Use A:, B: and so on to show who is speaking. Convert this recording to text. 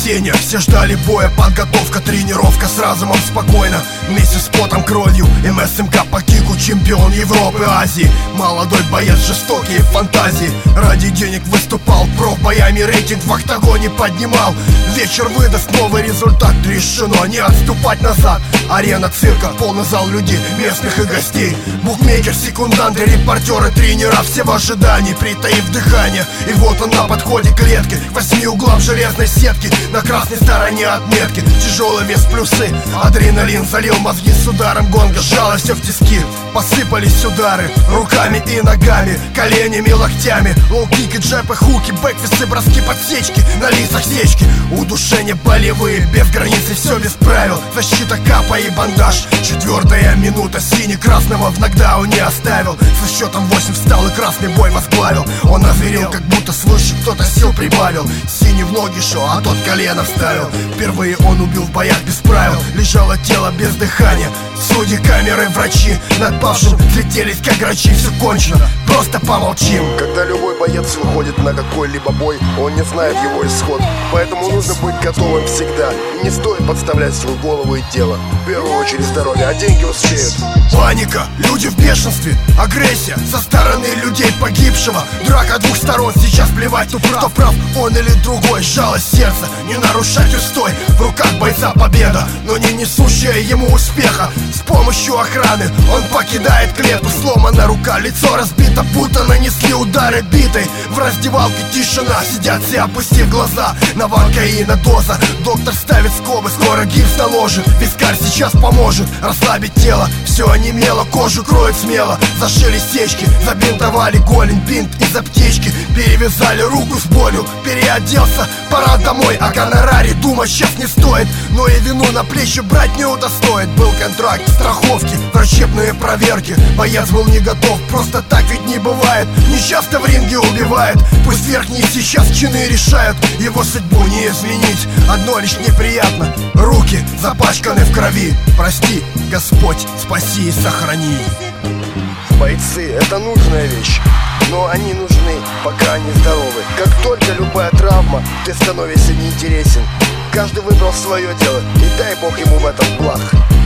A: Нападение, все ждали боя, подготовка, тренировка с разумом спокойно. Вместе с потом, кровью, МСМК по кику, чемпион Европы, Азии. Молодой боец, жестокие фантазии. Ради денег выступал, профбоями рейтинг в октагоне поднимал. Вечер выдаст новый результат, решено не отступать назад. Арена цирка, полный зал людей, местных и гостей. Букмекер, секунданты, репортеры, тренера, все в ожидании, притаив дыхание. И вот он на подходе клетки, к 8 углам железной сетки. На красной стороне отметки, тяжелый вес плюсы. Адреналин залил мозги с ударом гонга, сжало все в тиски. Посыпались удары руками и ногами, коленями, локтями. Лоу-кики, джепы, хуки, бэкфисты, броски, подсечки. На лицах сечки, удушения болевые, без границы, все без правил. Защита, капа и бандаж. 4-я минута, синий-красного в нокдаун не оставил. Со счетом 8 встал и красный бой возглавил. Он озверел, как будто свыше кто-то сил прибавил. Синий в ноги шел, а тот колено вставил. Впервые он убил в боях без правил. Лежало тело без дыхания. Судьи, камеры, врачи над павшим слетелись как грачи. Все кончено, просто помолчим.
B: Когда любой боец выходит на какой-либо бой, он не знает его исход. Поэтому нужно быть готовым всегда. И не стоит подставлять свою голову и тело. В первую очередь здоровье, а деньги успеют.
A: Паника, люди в бешенстве, агрессия со стороны людей погибшего. Драка двух сторон, сейчас плевать, кто прав, он или другой. Жалость сердца, не нарушать устой. В руках бойца победа, но не несущая ему успеха. С помощью охраны он покидает клетку. Сломана рука, лицо разбито, будто нанесли удары битой. В раздевалке тишина, сидят все, опустив глаза. Новокаина доза, доктор ставит скобы, скоро гипс наложит. Вискарь сейчас поможет расслабить тело. Все онемело, кожу кроет смело. Зашили сечки, забинтовали голень, бинт из аптечки. Перевязали руку с болью, переоделся, пора домой. О гонораре думать сейчас не стоит, но и вину на плечи брать не удостоит. Был контракт, страховки, врачебные проверки. Боец был не готов, просто так ведь не бывает. Нечасто в ринге убивает. Пусть верхние сейчас чины решают, его судьбу не изменить. Одно лишь неприятно, руки запачканы в крови. Прости, Господь, спаси и сохрани.
B: Бойцы — это нужная вещь, но они нужны, пока они здоровы. Как только любая травма, ты становишься неинтересен. Каждый выбрал свое дело, и дай Бог ему в этом благ.